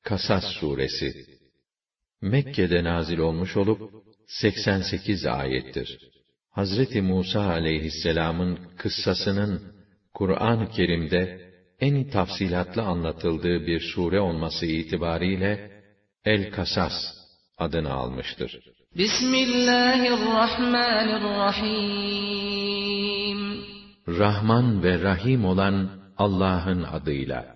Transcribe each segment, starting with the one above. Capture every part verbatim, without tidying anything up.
Kasas suresi Mekke'de nazil olmuş olup seksen sekiz ayettir. Hazreti Musa aleyhisselam'ın kıssasının Kur'an-ı Kerim'de en tafsilatlı anlatıldığı bir sure olması itibariyle El-Kasas adını almıştır. Bismillahirrahmanirrahim. Rahman ve Rahim olan Allah'ın adıyla.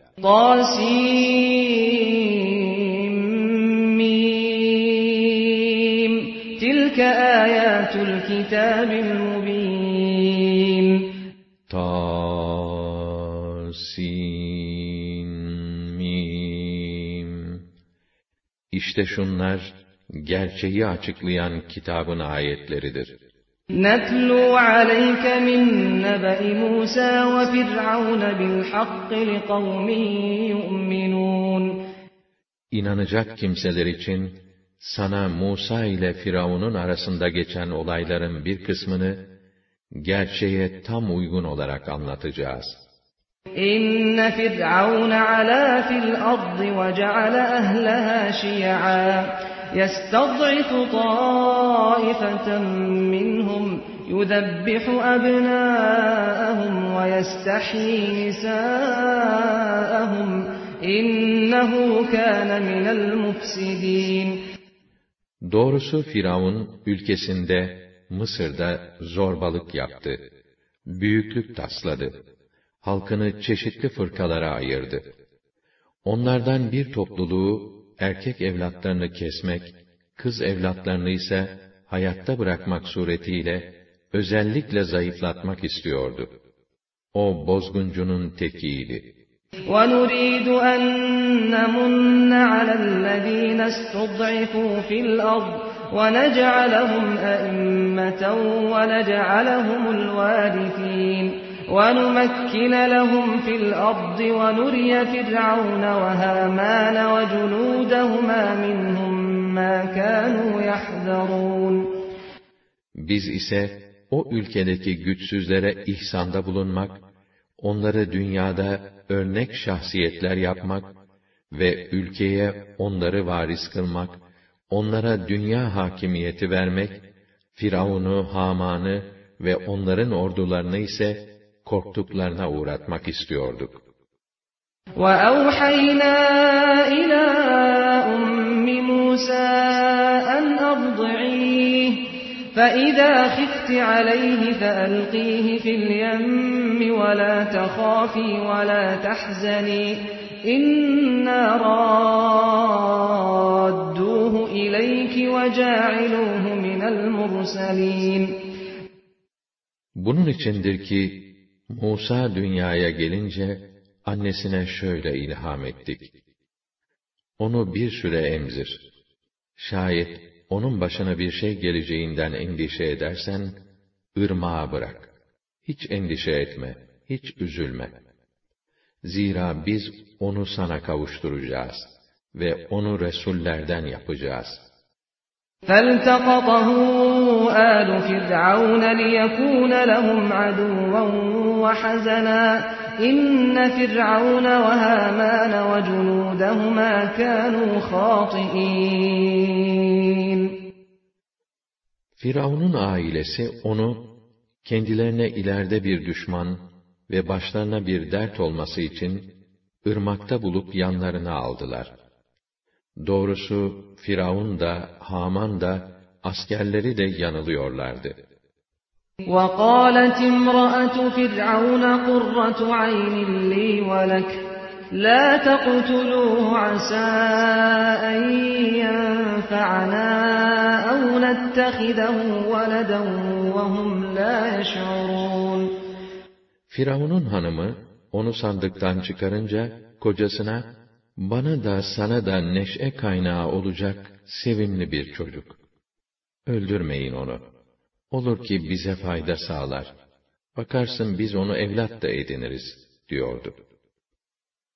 Tasim. Tilke ayatul kitabil mubin. Tasim. İşte şunlar gerçeği açıklayan kitabın ayetleridir. نَتْلُو عَلَيْكَ مِنْ نَبَإِ مُوسَى وَفِرْعَوْنَ بِالْحَقِّ لِقَوْمٍ يُؤْمِنُونَ İnanacak kimseler için sana Musa ile Firavun'un arasında geçen olayların bir kısmını gerçeğe tam uygun olarak anlatacağız. İnne Firavun ala fil ardı ve ceale ehlaha şi'a يستضعف طائفة منهم يذبح أبناءهم ويستحيي نساءهم إنه كان من المفسدين. Doğrusu Firavun ülkesinde, Mısır'da zorbalık yaptı. Büyüklük tasladı. Halkını çeşitli fırkalara ayırdı. Onlardan bir topluluğu erkek evlatlarını kesmek, kız evlatlarını ise hayatta bırakmak suretiyle özellikle zayıflatmak istiyordu. O bozguncunun tekiydi. وَنُرِيدُ أَن نَّمُنَّ عَلَى الَّذِينَ اسْتُضْعِفُوا فِي الْأَرْضِ وَنَجْعَلَهُمْ أَئِمَّةً وَنَجْعَلَهُمُ الْوَارِثِينَ وَنُمَكِّنَ لَهُمْ فِي الْأَرْضِ وَنُرِيَ فِرْعَوْنَ وَهَامَانَ وَجُنُودَهُمَا مِنْهُمْ مَا كَانُوا يَحْذَرُونَ. Biz ise o ülkedeki güçsüzlere ihsanda bulunmak, onları dünyada örnek şahsiyetler yapmak ve ülkeye onları varis kılmak, onlara dünya hakimiyeti vermek, Firavun'u, Haman'ı ve onların ordularını ise korktuklarına uğratmak istiyorduk. وَأَوْحَيْنَا إِلَى أُمِّ مُوسَى أَنْ أَرْضِعِيهِ فَإِذَا خِفْتِ عَلَيْهِ فَأَلْقِيهِ فِي الْيَمِّ وَلَا تَخَافِي وَلَا تَحْزَنِي إِنَّا رَادُّوهُ إِلَيْكِ وَجَاعِلُوهُ مِنَ الْمُرْسَلِينَ. Bunun içindir ki Musa dünyaya gelince annesine şöyle ilham ettik. Onu bir süre emzir. Şayet onun başına bir şey geleceğinden endişe edersen, ırmağa bırak. Hiç endişe etme, hiç üzülme. Zira biz onu sana kavuşturacağız ve onu resullerden yapacağız. فَالْتَقَطَهُ آلُ فِرْعَوْنَ لِيَكُونَ لَهُمْ عَدُوًّا وَحَزَنًا إِنَّ فِرْعَوْنَ وَهَامَانَ وَجُنُودَهُمَا كَانُوا خَاطِئِينَ. Firavun'un ailesi onu kendilerine ileride bir düşman ve başlarına bir dert olması için ırmakta bulup yanlarına aldılar. Doğrusu Firavun da, Haman da, askerleri de yanılıyorlardı. وَقَالَتِ امْرَأَةُ فِرْعَوْنَ قُرَّةُ عَيْنٍ لِّي وَلَكَ لَا تَقْتُلُوهُ عَسَىٰ أَن يَنفَعَنَا أَوْ نَتَّخِذَهُ وَلَدًا وَهُمْ لَا يَشْعُرُونَ. Firavun'un hanımı onu sandıktan çıkarınca kocasına, bana da sana da neşe kaynağı olacak sevimli bir çocuk. Öldürmeyin onu. Olur ki bize fayda sağlar. Bakarsın biz onu evlat da ediniriz, diyordu.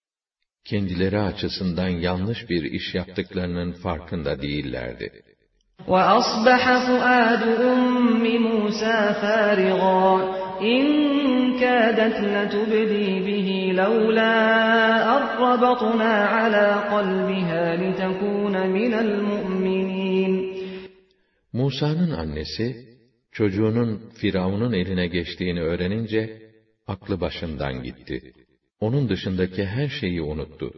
Kendileri açısından yanlış bir iş yaptıklarının farkında değillerdi. وَأَصْبَحَ فُؤَادُ أُمِّ مُوسَى فَارِغًا إِنْ كَادَتْ لَتُبْدِي بِهِ لَوْلَا أَنْ رَبَطْنَا عَلَى قَلْبِهَا لِتَكُونَ مِنَ الْمُؤْمِنِينَ Musa'nın annesi, çocuğunun Firavun'un eline geçtiğini öğrenince, aklı başından gitti. Onun dışındaki her şeyi unuttu.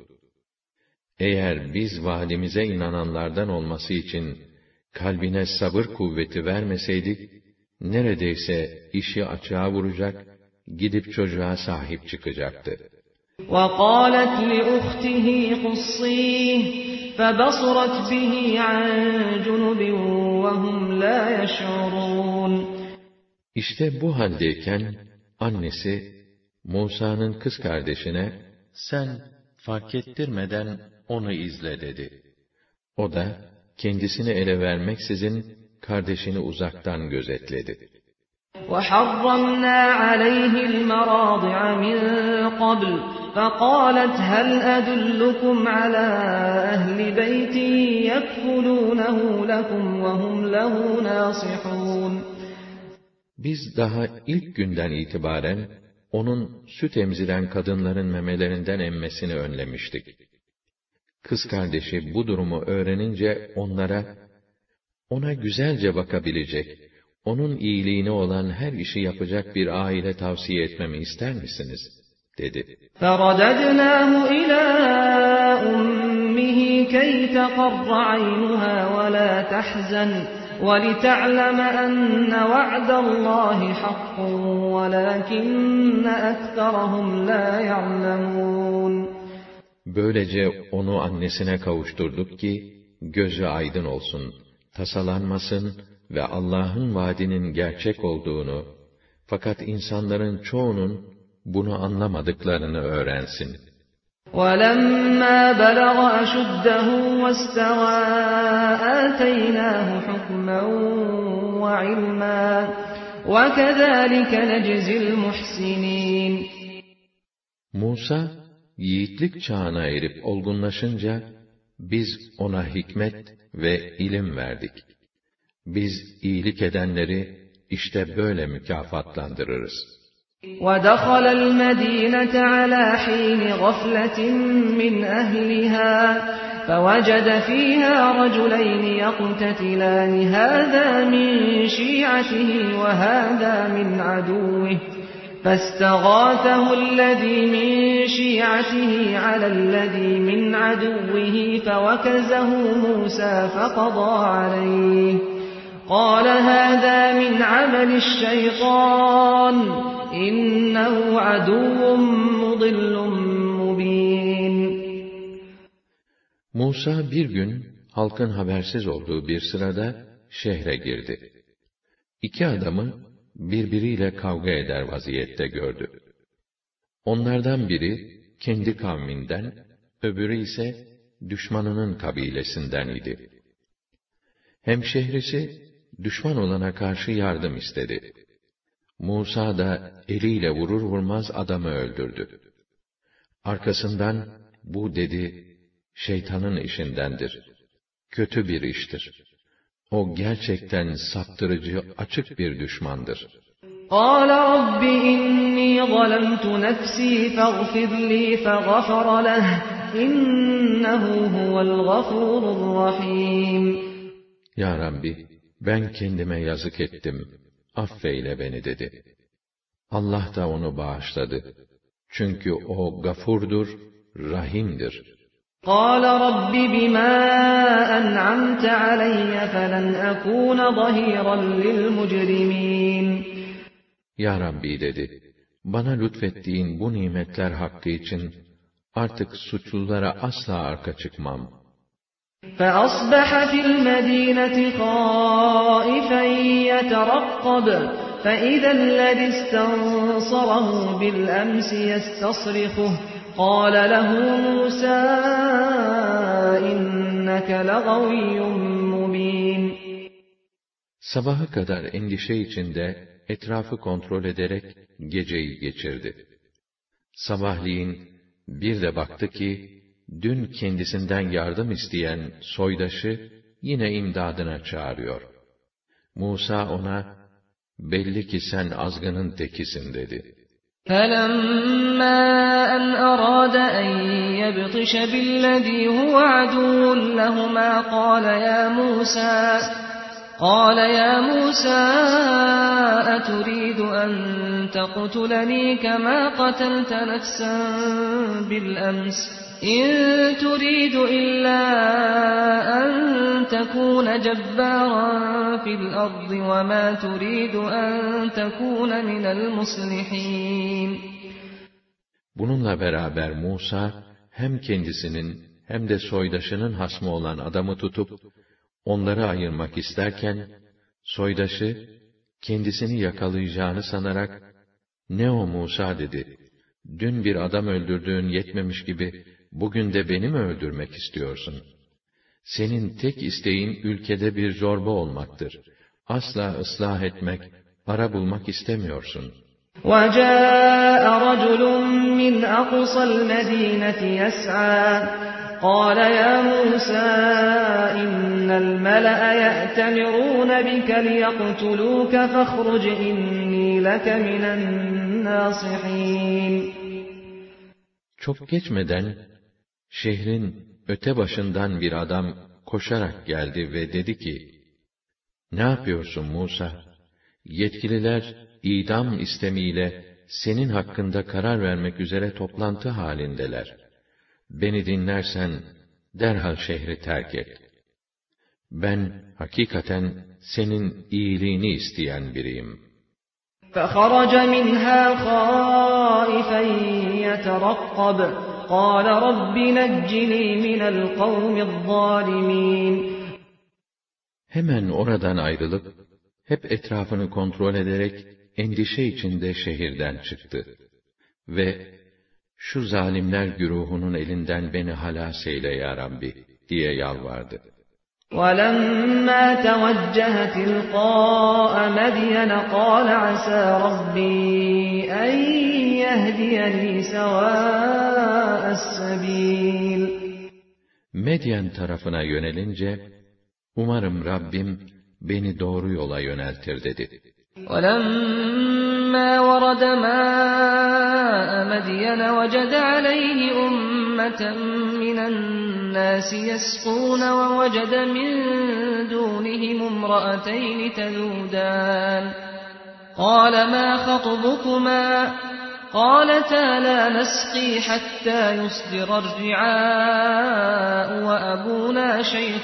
Eğer biz vaadimize inananlardan olması için, kalbine sabır kuvveti vermeseydik, neredeyse işi açığa vuracak, gidip çocuğa sahip çıkacaktı. وَقَالَتْ لِأُخْتِهِ قُصِّيهِ فَبَصُرَتْ بِهِ عَنْ جُنُبٍ وَهُمْ لَا يَشْعُرُونَ İşte bu haldeyken, annesi, Musa'nın kız kardeşine, sen fark ettirmeden onu izle dedi. O da, kendisini ele vermeksizin, kardeşini uzaktan gözetledi. وَحَرَّمْنَا عَلَيْهِ الْمَرَاضِعَ مِنْ قَبْلُ فَقَالَتْ هَلْ أَدُلُّكُمْ عَلَى أَهْلِ بَيْتٍ يَكْفُلُونَهُ لَكُمْ وَهُمْ لَهُ نَاصِحُونَ Biz daha ilk günden itibaren, onun süt emziren kadınların memelerinden emmesini önlemiştik. Kız kardeşi bu durumu öğrenince onlara, ona güzelce bakabilecek, onun iyiliğine olan her işi yapacak bir aile tavsiye etmemi ister misiniz? dedi. فَرَدَدْنَاهُ إِلَى أُمِّهِ كَيْ تَقَرَّ عَيْنُهَا وَلَا تَحْزَنَ وَلِتَعْلَمَ أَنَّ وَعْدَ اللّٰهِ حَقٌّ وَلَكِنَّ أَكْثَرَهُمْ لَا يَعْلَمُونَ Böylece onu annesine kavuşturduk ki, gözü aydın olsun, tasalanmasın ve Allah'ın vaadinin gerçek olduğunu, fakat insanların çoğunun bunu anlamadıklarını öğrensin. وَلَمَّا بَلَغَ أَشُدَّهُ وَاسْتَوَى آتَيْنَاهُ حُكْمًا وَعِلْمًا وَكَذَٰلِكَ نَجْزِي الْمُحْسِنِينَ Musa, yiğitlik çağına erip olgunlaşınca, biz ona hikmet ve ilim verdik. Biz iyilik edenleri işte böyle mükafatlandırırız. وَدَخَلَ الْمَدِينَةَ عَلَى حِينِ غَفْلَةٍ مِّنْ أَهْلِهَا فَوَجَدَ فِيهَا رَجُلَيْنِ يَقْتَتِلَانِ هَذَا مِنْ شِيعَتِهِ وَهَذَا مِنْ عَدُوِّهِ فَاسْتَغَاثَهُ الَّذِي مِنْ شِيعَتِهِ عَلَى الَّذِي مِنْ عَدُوِّهِ فَوَكَزَهُ مُوسَى فَقَضَى عَلَيْهِ قَالَ هَذَا مِنْ عَمَلِ الشَّيْطَانِ إِنَّهُ عَدُوٌّ مُضِلٌّ مُبِينٌ Musa bir gün, halkın habersiz olduğu bir sırada, şehre girdi. İki adamı, birbiriyle kavga eder vaziyette gördü. Onlardan biri, kendi kavminden, öbürü ise, düşmanının kabilesinden idi. Hemşehrisi, düşman olana karşı yardım istedi. Musa da eliyle vurur vurmaz adamı öldürdü. Arkasından, bu dedi, şeytanın işindendir. Kötü bir iştir. O gerçekten saptırıcı, açık bir düşmandır. قَالَ رَبِّ إِنِّي ظَلَمْتُ نَفْسِي فَاغْفِرْ لِي فَغَفَرَ لَهُ إِنَّهُ هُوَ الْغَفُورُ الرَّحِيمُ Ya Rabbi, ben kendime yazık ettim, affeyle beni dedi. Allah da onu bağışladı. Çünkü o gafurdur, rahimdir. قَالَ رَبِّ بِمَا أَنْعَمْتَ عَلَيَّ فَلَنْ أَكُونَ ظَهِيرًا لِلْمُجْرِمِينَ Ya Rabbi dedi, bana lütfettiğin bu nimetler hakkı için artık suçlulara asla arka çıkmam. فَأَصْبَحَ فِي الْمَدِينَةِ خَائِفًا يَتَرَقَّبُ فَإِذَا الَّذِي اسْتَنصَرَهُ بِالْأَمْسِ يَسْتَصْرِخُهُ قَالَ لَهُ مُوسَى إِنَّكَ لَغَوِيٌّ مُبِينٌ Sabaha kadar endişe içinde etrafı kontrol ederek geceyi geçirdi. Sabahleyin bir de baktı ki, dün kendisinden yardım isteyen soydaşı, yine imdadına çağırıyor. Musa ona, belli ki sen azgının tekisin dedi. فَلَمَّا أَنْ أَرَادَ أَنْ يَبْطِشَ بِالَّذِي هُوَ عَدُوٌّ لَهُمَا قَالَ يَا مُوسَى قَالَ يَا مُوسَى أَتُرِيدُ أَنْ تَقْتُلَنِي كَمَا قَتَلْتَ نَفْسًا بِالْأَمْسِ إِنْ تُرِيدُ إِلَّا أَنْ تَكُونَ جَبَّارًا فِي الْأَرْضِ وَمَا تُرِيدُ أَنْ تَكُونَ مِنَ الْمُصْلِحِينَ. Bununla beraber Musa, hem kendisinin hem de soydaşının hasmı olan adamı tutup, onları ayırmak isterken, soydaşı, kendisini yakalayacağını sanarak, "Ne o Musa?" dedi. "Dün bir adam öldürdüğün yetmemiş gibi, bugün de beni mi öldürmek istiyorsun? Senin tek isteğin ülkede bir zorba olmaktır. Asla ıslah etmek, para bulmak istemiyorsun." وَجَاءَ رَجُلٌ مِّنْ أَقْصَى الْمَدِينَةِ يَسْعَىٰ قَالَ يَا مُوسَىٰ إِنَّ الْمَلَأَ يَأْتَمِرُونَ بِكَ لِيَقْتُلُوكَ فَاخْرُجْ إِنِّي لَكَ مِنَ النَّاصِحِينَ. Çok geçmeden, şehrin öte başından bir adam koşarak geldi ve dedi ki, "Ne yapıyorsun Musa? Yetkililer, idam istemiyle senin hakkında karar vermek üzere toplantı halindeler. Beni dinlersen, derhal şehri terk et. Ben, hakikaten senin iyiliğini isteyen biriyim." فَخَرَجَ مِنْهَا خَائِفًا يَتَرَقَّبُ قَالَ رَبِّ نَجِّنِي مِنَ الْقَوْمِ الظَّالِمِينَ. Hemen oradan ayrılıp, hep etrafını kontrol ederek, endişe içinde şehirden çıktı. Ve, "Şu zalimler güruhunun elinden beni halas eyle ya Rabbi," diye yalvardı. وَلَمَّا تَوَجَّهَ تِلْقَاءَ مَدْيَنَ قَالَ عَسَىٰ رَبِّي أَنْ يَهْدِيَنِي سَوَاءَ السَّبِيلِ. Medyen tarafına yönelince, "Umarım Rabbim beni doğru yola yöneltir," dedi. وَلَمَّا وَرَدَ مَاءَ مَدْيَنَ وَجَدَ عَلَيْهِ أُمَّةً مِّنَ النَّاسِ يَسْقُونَ وَوَجَدَ مِن دُونِهِمُ امْرَأَتَيْنِ تَذُودَانِ قَالَ مَا خَطْبُكُمَا قَالَتَا لَا نَسْقِي حَتَّىٰ يُصْدِرَ الرِّعَاءُ وَأَبُونَا شَيْخٌ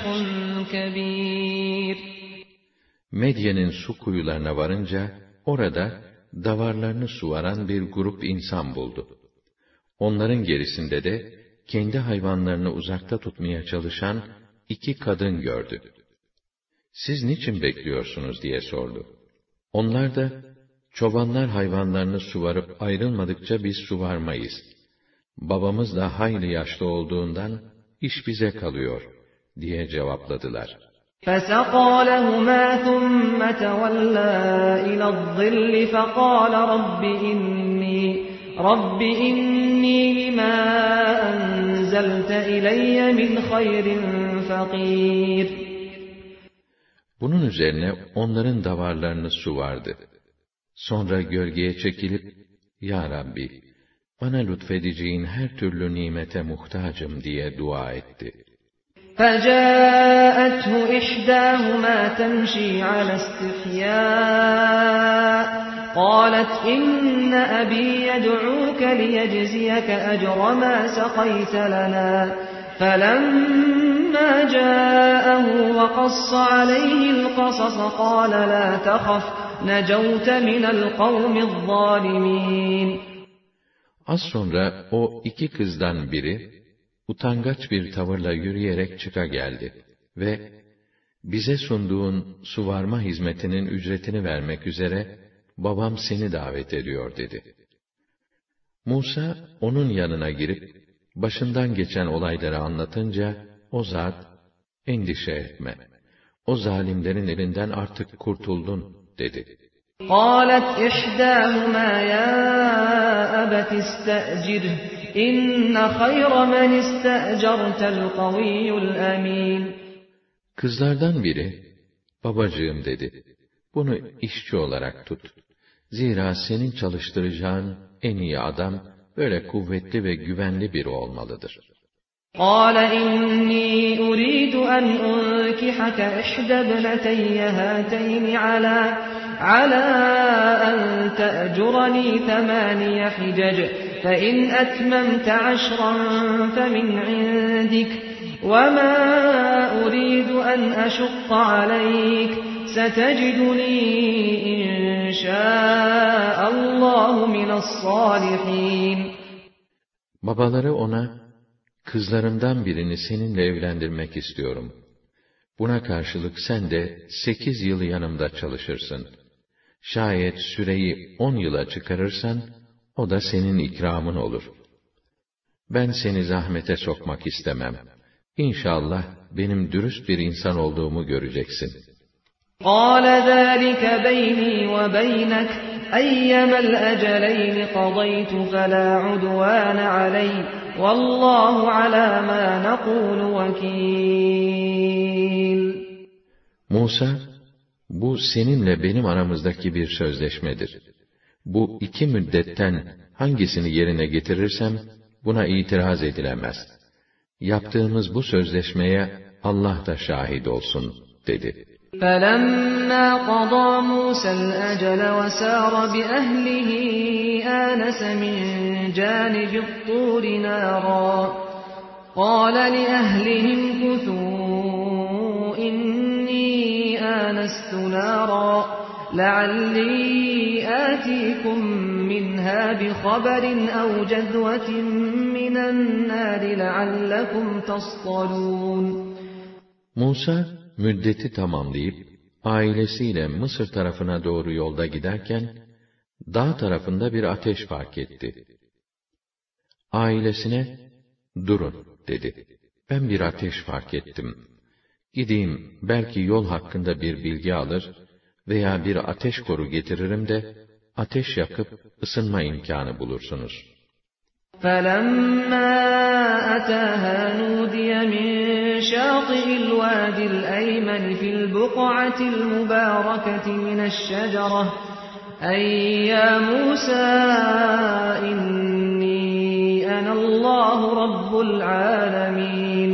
كَبِيرٌ. Medyen'in su kuyularına varınca, orada davarlarını suvaran bir grup insan buldu. Onların gerisinde de, kendi hayvanlarını uzakta tutmaya çalışan iki kadın gördü. "Siz niçin bekliyorsunuz?" diye sordu. Onlar da, "Çobanlar hayvanlarını suvarıp ayrılmadıkça biz suvarmayız. Babamız da hayli yaşlı olduğundan, iş bize kalıyor," diye cevapladılar. فَسَقَىٰ لَهُمَا ثُمَّ تَوَلَّىٰ إِلَى الظِّلِّ فَقَالَ رَبِّ إِنِّي رَبِّ إِنِّي لِمَا أَنزَلْتَ إِلَيَّ مِنْ خَيْرٍ فَقِيرٌ. Bunun üzerine onların davarlarını suvardı. Sonra gölgeye çekilip, "Ya Rabbi, bana lütfedeceğin her türlü nimete muhtacım," diye dua etti. فَجَاءَتْهُ إِحْدَاهُمَا تَمْشِي عَلَى اسْتِحْيَاءٍ قَالَتْ إِنَّ أَبِي يَدْعُوكَ لِيَجْزِيَكَ أَجْرَ مَا سَقَيْتَ لَنَا فَلَمَّا جَاءَهُ وَقَصَّ عَلَيْهِ الْقَصَصَ قَالَ لَا تَخَفْ نَجَوْتَ مِنَ الْقَوْمِ الظَّالِمِينَ. Az sonra o iki kızdan biri, utangaç bir tavırla yürüyerek çıka geldi ve "Bize sunduğun suvarma hizmetinin ücretini vermek üzere babam seni davet ediyor," dedi. Musa onun yanına girip başından geçen olayları anlatınca o zat, "Endişe etme, o zalimlerin elinden artık kurtuldun," dedi. قَالَتْ إِحْدَاهُمَا يَا أَبَتِ اسْتَأْجِرْهُ إِنَّ خَيْرَ مَنِ اسْتَأْجَرْتَ الْقَوِيُّ الْأَمِينُ. Kızlardan biri, babacığım dedi, bunu işçi olarak tut. Zira senin çalıştıracağın en iyi adam, böyle kuvvetli ve güvenli biri olmalıdır. قال إني أريد أن أنكحك إحدى ابنتي هاتين على على أن تأجرني ثماني حجج فإن أتممت عشرا فمن عندك وما أريد أن أشق عليك ستجدني إن شاء الله من الصالحين. Babaları ona, kızlarımdan birini seninle evlendirmek istiyorum. Buna karşılık sen de sekiz yıl yanımda çalışırsın. Şayet süreyi on yıla çıkarırsan, o da senin ikramın olur. Ben seni zahmete sokmak istemem. İnşallah benim dürüst bir insan olduğumu göreceksin. قَالَ ذَٰلِكَ بَيْنِي وَبَيْنَكَ أَيَّمَا الْأَجَلَيْنِ قَضَيْتُ فَلَا عُدْوَانَ عَلَيَّ وَاللّٰهُ عَلَى مَا نَقُولُ وَكِيلٌ. Musa, bu seninle benim aramızdaki bir sözleşmedir. Bu iki müddetten hangisini yerine getirirsem, buna itiraz edilemez. Yaptığımız bu sözleşmeye Allah da şahit olsun, dedi. فَلَمَّا قَضَى مُوسَى الْأَجَلَ وَسَارَ بِأَهْلِهِ آنَسَ مِنْ جَانِبِ الطُّورِ نَارًا قَالَ لِأَهْلِهِ امْكُثُوا إِنِّي آنَسْتُ نَارًا لَعَلِّي آتِيكُمْ مِنْهَا بِخَبَرٍ أَوْ جَذْوَةٍ مِنَ النَّارِ لَعَلَّكُمْ تَصْطَلُونَ. Musa, müddeti tamamlayıp, ailesiyle Mısır tarafına doğru yolda giderken, dağ tarafında bir ateş fark etti. Ailesine, durun, dedi. Ben bir ateş fark ettim. Gideyim, belki yol hakkında bir bilgi alır veya bir ateş koru getiririm de, ateş yakıp ısınma imkanı bulursunuz. فَلَمَّا أَتَاهَا نُودِيَ مِنْ شَاطِئِ الْوَادِ الْأَيْمَنِ فِي الْبُقْعَةِ الْمُبَارَكَةِ مِنَ الشَّجَرَةِ أَيْ يَا مُوسَى إِنِّي أَنَا اللّٰهُ رَبُّ الْعَالَمِينَ.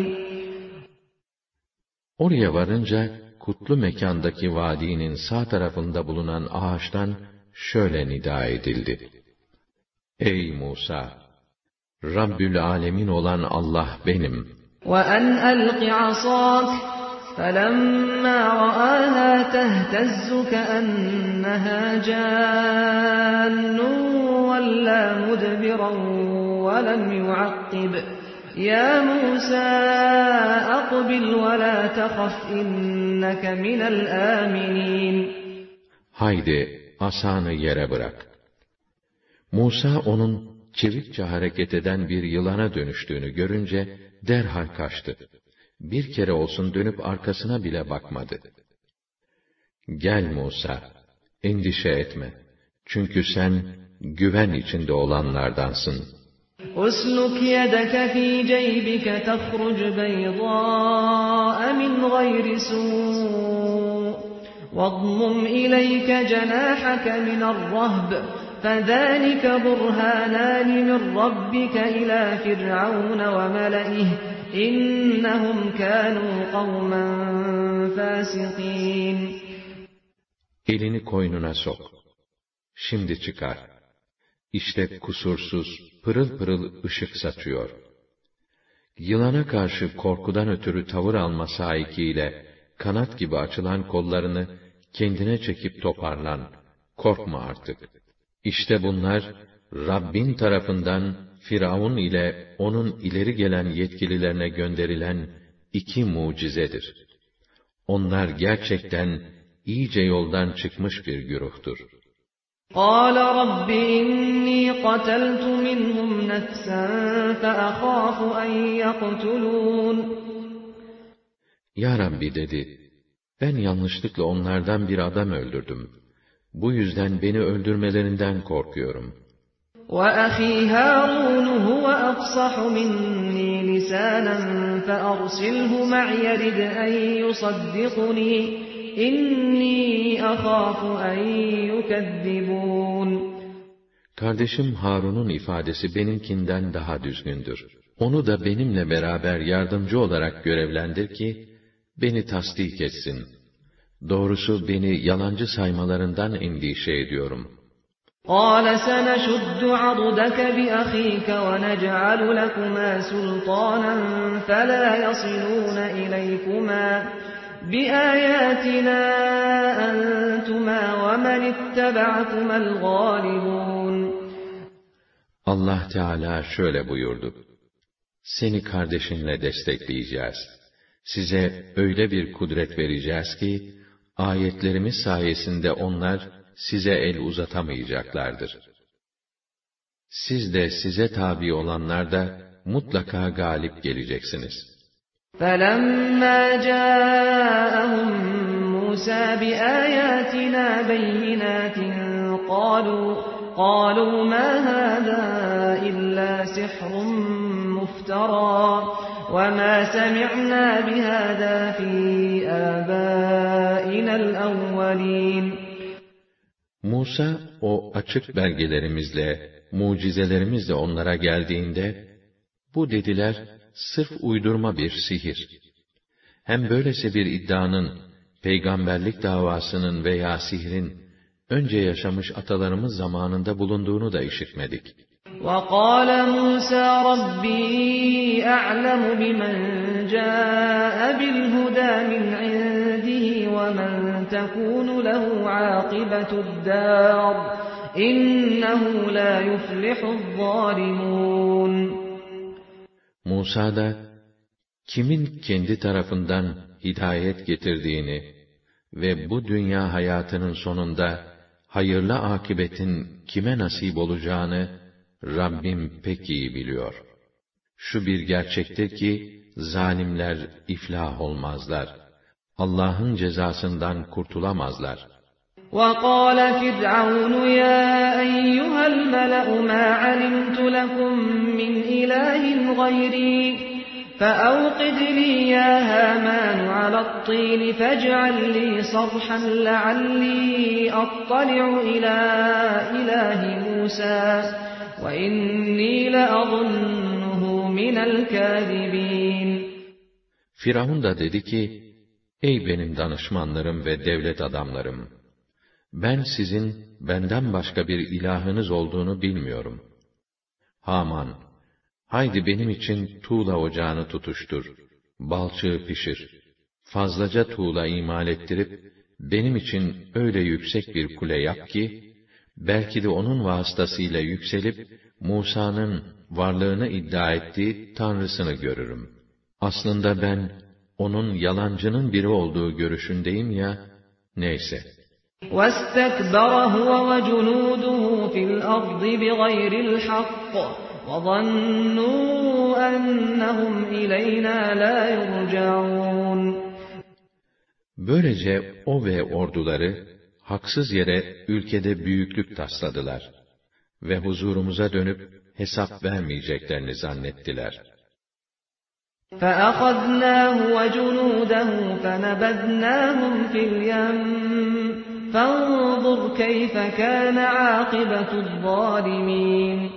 Oraya varınca, kutlu mekandaki vadinin sağ tarafında bulunan ağaçtan şöyle nida edildi. Ey Musa! Rabbül Alemin olan Allah benim. وَأَنْ أَلْقِ عَصَاكَ فَلَمَّا رَآهَا تَهْتَزُّ كَأَنَّهَا جَانٌّ وَلَّىٰ مُدْبِرًا وَلَمْ يُعَقِّبْ يَا مُوسَىٰ أَقْبِلْ وَلَا تَخَفْ إِنَّكَ مِنَ الْآمِنِينَ. Haydi asanı yere bırak. Musa onun çevikçe hareket eden bir yılana dönüştüğünü görünce derhal kaçtı. Bir kere olsun dönüp arkasına bile bakmadı. Gel Musa, endişe etme. Çünkü sen güven içinde olanlardansın. أُسْلُكْ يَدَكَ فِي جَيْبِكَ تَخْرُجْ بَيْضَاءَ مِنْ غَيْرِ سُوءٍ وَاضْمُمْ إِلَيْكَ جَنَاحَكَ مِنَ الرَّهْبِ فَذَلِكَ بُرْهَانَانِ مِنْ رَبِّكَ إِلَى فِرْعَوْنَ وَمَلَئِهِ إِنَّهُمْ كَانُوا قَوْمًا فَاسِقِينَ. Elini koynuna sok. Şimdi çıkar. İşte kusursuz, pırıl pırıl ışık saçıyor. Yılana karşı korkudan ötürü tavır alma sahikiyle, kanat gibi açılan kollarını kendine çekip toparlan. Korkma artık. İşte bunlar, Rabbin tarafından Firavun ile onun ileri gelen yetkililerine gönderilen iki mucizedir. Onlar gerçekten iyice yoldan çıkmış bir güruhtur. قَالَ رَبِّ إِنِّي قَتَلْتُ مِنْهُمْ نَفْسًا فَأَخَافُ أَنْ يَقْتُلُونَ. Ya Rabbi dedi, ben yanlışlıkla onlardan bir adam öldürdüm. Bu yüzden beni öldürmelerinden korkuyorum. وَأَخِي هَارُونُ هُوَ أَفْصَحُ مِنِّي لِسَانًا فأرسله معي رد أن يصدقني إني أخاف أن يكذبون. Kardeşim Harun'un ifadesi benimkinden daha düzgündür. Onu da benimle beraber yardımcı olarak görevlendir ki, beni tasdik etsin. Doğrusu beni yalancı saymalarından endişe ediyorum. قَالَ سَنَشُدُّ عَضُدَكَ بِأَخِيكَ وَنَجْعَلُ لَكُمَا سُلْطَانًا فَلَا يَصِلُونَ إِلَيْكُمَا بِآيَاتِنَا أَنْتُمَا وَمَنِ اتَّبَعَكُمَا الْغَالِبُونَ. Allah Teala şöyle buyurdu: Seni kardeşinle destekleyeceğiz. Size öyle bir kudret vereceğiz ki, ayetlerimiz sayesinde onlar size el uzatamayacaklardır. Siz de size tabi olanlar da mutlaka galip geleceksiniz. فَلَمَّا جَاءَهُم مُوسَى بِآيَاتِنَا بَيِّنَاتٍ قَالُوا قَالُوا مَا هَذَا إِلَّا سِحْرٌ مُفْتَرًى وَمَا سَمِعْنَا بِهَذَا فِي آبَائِنَا الْأَوَّلِينَ. Musa, o açık belgelerimizle, mucizelerimizle onlara geldiğinde, bu dediler, sırf uydurma bir sihir. Hem böylesi bir iddianın, peygamberlik davasının veya sihrin, önce yaşamış atalarımız zamanında bulunduğunu da işitmedik. وَقَالَ مُوسَى رَبِّي أَعْلَمُ بِمَنْ جَاءَ بِالْهُدَى مِنْ عِنْدِهِ وَمَنْ تَكُونُ لَهُ عَاقِبَةُ الدَّارِ إِنَّهُ لَا يُفْلِحُ الظَّالِمُونَ. Musa da, kimin kendi tarafından hidayet getirdiğini ve bu dünya hayatının sonunda hayırlı akıbetin kime nasip olacağını Rabbim pek iyi biliyor. Şu bir gerçektir ki, zalimler iflah olmazlar. Allah'ın cezasından kurtulamazlar. وَقَالَ فِرْعَوْنُ يَا أَيُّهَا الْمَلَأُ مَا عَلِمْتُ لَكُمْ مِنْ إِلَٰهٍ غَيْرِي فَأَوْقِدْ لِي يَا هَامَانُ عَلَى الطِّينِ فَاجْعَل لِّي صَرْحًا لَّعَلِّي أَطَّلِعُ إِلَىٰ إِلَٰهِ مُوسَىٰ وَإِنِّي لَأَظُنُّهُ مِنَ الْكَاذِبِينَ. Firavun da dedi ki, ey benim danışmanlarım ve devlet adamlarım! Ben sizin benden başka bir ilahınız olduğunu bilmiyorum. Haman, haydi benim için tuğla ocağını tutuştur, balçığı pişir, fazlaca tuğla imal ettirip, benim için öyle yüksek bir kule yap ki, belki de onun vasıtasıyla yükselip, Musa'nın varlığını iddia ettiği Tanrısını görürüm. Aslında ben, onun yalancının biri olduğu görüşündeyim ya, neyse. وَاسْتَكْبَرَ هُوَ وَجُنُودُهُ فِي الْأَرْضِ بِغَيْرِ الْحَقِّ وَظَنُّوا أَنَّهُمْ إِلَيْنَا لَا يُرْجَعُونَ. Böylece o ve orduları, haksız yere ülkede büyüklük tasladılar ve huzurumuza dönüp hesap vermeyeceklerini zannettiler. فَأَخَذْنَاهُ وَجُنُودَهُ فَنَبَذْنَاهُمْ فِي الْيَمِّ فَانظُرْ كَيْفَ كَانَ عَاقِبَةُ الظَّالِمِينَ.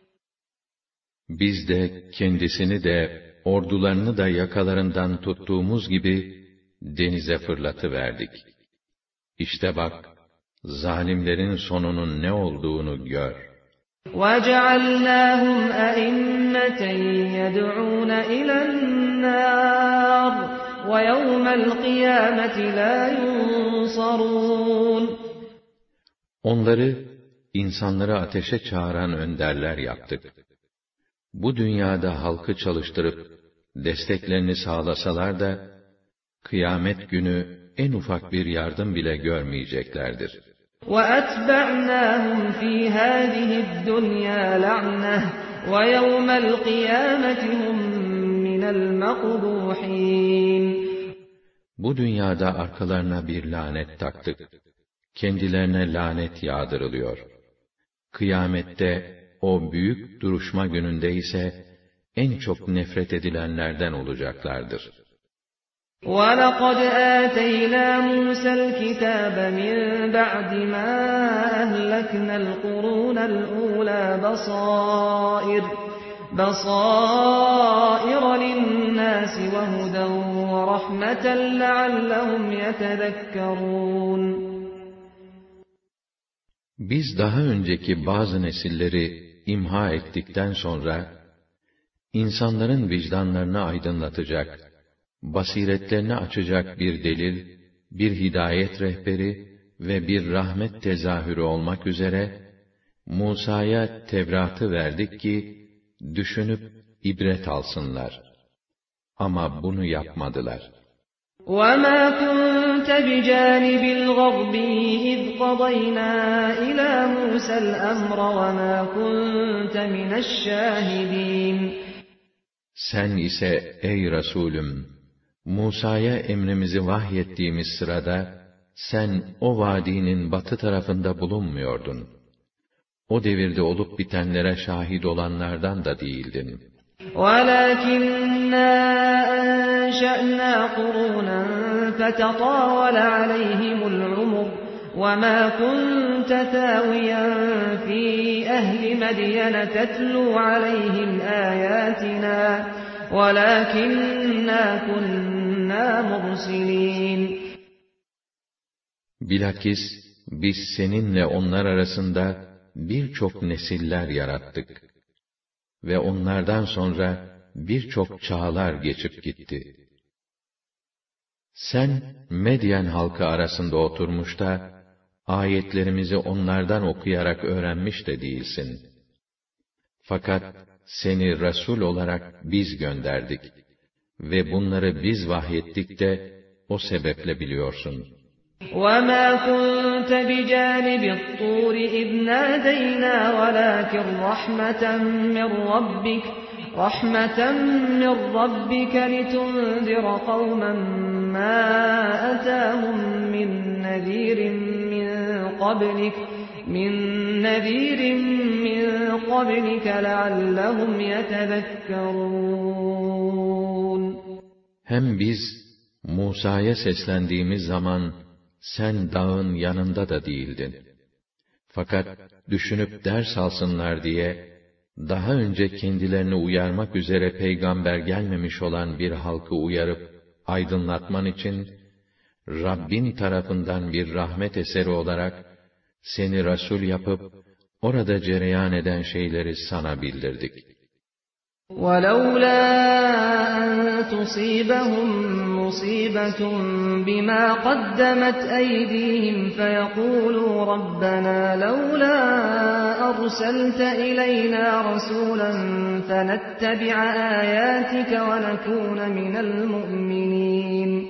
Biz de kendisini de ordularını da yakalarından tuttuğumuz gibi denize fırlatıverdik. İşte bak, zalimlerin sonunun ne olduğunu gör. وَجَعَلْنَاهُمْ أَئِمَّةً يَدْعُونَ إِلَى النَّارِ وَيَوْمَ الْقِيَامَةِ لَا يُنصَرُونَ. Onları, insanları ateşe çağıran önderler yaptık. Bu dünyada halkı çalıştırıp, desteklerini sağlasalar da, kıyamet günü en ufak bir yardım bile görmeyeceklerdir. وَأَتْبَعْنَاهُمْ فِي هَٰذِهِ الدُّنْيَا لَعْنَةً وَيَوْمَ الْقِيَامَةِ هُمْ مِنَ الْمَقْبُوحِينَ. Bu dünyada arkalarına bir lanet taktık. Kendilerine lanet yağdırılıyor. Kıyamette, o büyük duruşma gününde ise, en çok nefret edilenlerden olacaklardır. وَلَقَدْ آتَيْنَا مُوسَى الْكِتَابَ مِنْ بَعْدِ مَا أَهْلَكْنَا الْقُرُونَ الْأُولَى بَصَائِرَ بَصَائِرَ لِلنَّاسِ وَهُدًى وَرَحْمَةً لَعَلَّهُمْ يَتَذَكَّرُونَ Biz daha önceki bazı nesilleri imha ettikten sonra, insanların vicdanlarını aydınlatacak, basiretlerini açacak bir delil, bir hidayet rehberi ve bir rahmet tezahürü olmak üzere, Musa'ya Tevrat'ı verdik ki, düşünüp ibret alsınlar. Ama bunu yapmadılar. وَمَا كُنْتَ بِجَانِبِ الْغَرْبِيِّ إِذْ قَضَيْنَا إِلَى مُوسَى الْأَمْرَ وَمَا كُنْتَ مِنَ الشَّاهِدِينَ Sen ise ey Resulüm, Musa'ya emrimizi vahyettiğimiz sırada, sen o vadinin batı tarafında bulunmuyordun. O devirde olup bitenlere şahit olanlardan da değildin. وَلَكِنَّا أَنشَأْنَا قُرُونًا فَتَطَاوَلَ عَلَيْهِمُ الْعُمُرُ وَمَا كُنْتَ ثَاوِيًا فِي أَهْلِ مَدْيَنَ تَتْلُو عَلَيْهِمْ آيَاتِنَا وَلَكِنَّا كُنَّا مُرْسِلِينَ Bilakis biz seninle onlar arasında birçok nesiller yarattık. Ve onlardan sonra birçok çağlar geçip gitti. Sen Medyen halkı arasında oturmuş da ayetlerimizi onlardan okuyarak öğrenmiş de değilsin. Fakat seni Resul olarak biz gönderdik ve bunları biz vahyettik de o sebeple biliyorsun. وَمَا كُنْتَ بِجَانِبِ الطُّورِ إِذْ نَادَيْنَا وَلَكِنْ رَحْمَةً مِّن رَّبِّكَ رَحْمَةً مِّن رَّبِّكَ لِتُنذِرَ قَوْمًا مَّا أَتَاهُم مِّن نَّذِيرٍ مِّن قَبْلِكَ مِن نَّذِيرٍ مِّن قَبْلِكَ لَعَلَّهُمْ يَتَذَكَّرُونَ Hem biz Musa'ya seslendiğimiz zaman sen dağın yanında da değildin. Fakat düşünüp ders alsınlar diye, daha önce kendilerini uyarmak üzere peygamber gelmemiş olan bir halkı uyarıp, aydınlatman için, Rabbin tarafından bir rahmet eseri olarak, seni Resul yapıp, orada cereyan eden şeyleri sana bildirdik. وَلَوْلَا أَن تُصِيبَهُم مُّصِيبَةٌ بِمَا قَدَّمَتْ أَيْدِيهِمْ فَيَقُولُوا رَبَّنَا لَوْلَا أَرْسَلْتَ إِلَيْنَا رَسُولًا فَنَتَّبِعَ آيَاتِكَ وَنَكُونَ مِنَ الْمُؤْمِنِينَ